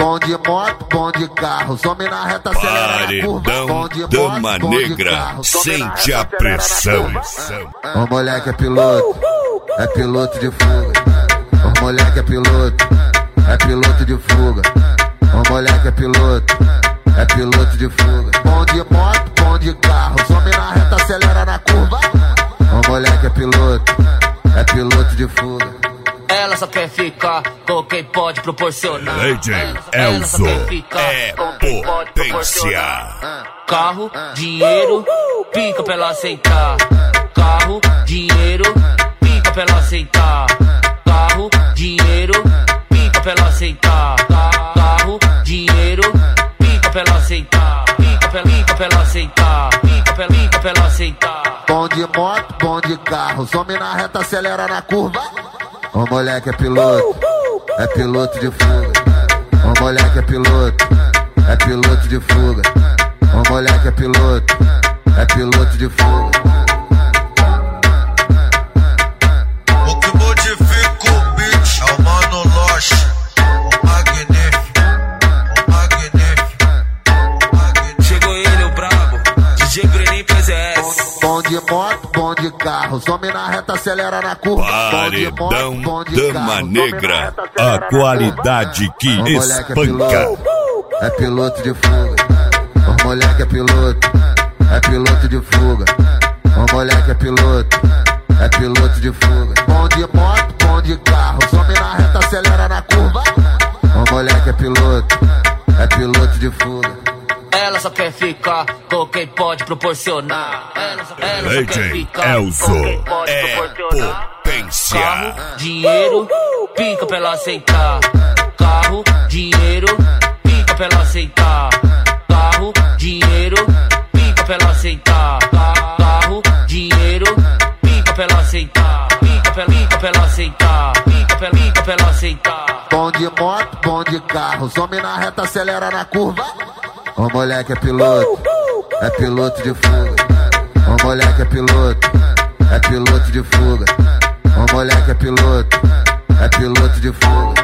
Bom de moto, bom de carro, some na reta, acelera na curva. Bom de Dama Negra, sente a pressão. O moleque é piloto de fuga. O moleque é piloto de fuga. O moleque é piloto de fuga. Bom de moto, bom de carro, some na reta, acelera na curva. O moleque é piloto de fuga. Ela só quer ficar com quem pode proporcionar. DJ Elzo é potência. Carro, dinheiro, pica pra ela aceitar. Carro, dinheiro, pica pra ela aceitar. Carro, dinheiro, pica pra ela aceitar. Carro, dinheiro, pica pra ela aceitar. Pica pra ela aceitar. Pica pra ela aceitar. Bom de moto, bom de carro, some na reta, acelera na curva. O moleque é piloto de fuga. O moleque é piloto de fuga. O moleque é piloto de fuga. O que modifica o beat é o Mano Loche, o magnífico. Chegou ele, o brabo, DJ Brenin PZS. Bom de moto, bom de carro, some na reta, acelera na curva. Paredão Dama Negra, a qualidade que espanca. É piloto de fuga. O moleque é piloto de fuga. O moleque é piloto de fuga. Bom de moto, bom de carro, some na reta, acelera na curva. O moleque é piloto de fuga. Ela só quer ficar com quem pode proporcionar. Ela só quer ficar Elzo com quem pode é proporcionar. potência. Carro, dinheiro, pica pra ela aceitar. Carro, dinheiro, pica pra ela aceitar. Carro, dinheiro, pica pra ela aceitar. Carro, dinheiro, pica pra ela aceitar. Pica pra ela aceitar. Pica pra ela aceitar. Bom de moto, bom de carro, some na reta, acelera na curva. O moleque é piloto de fuga. O moleque é piloto de fuga. O moleque é piloto de fuga.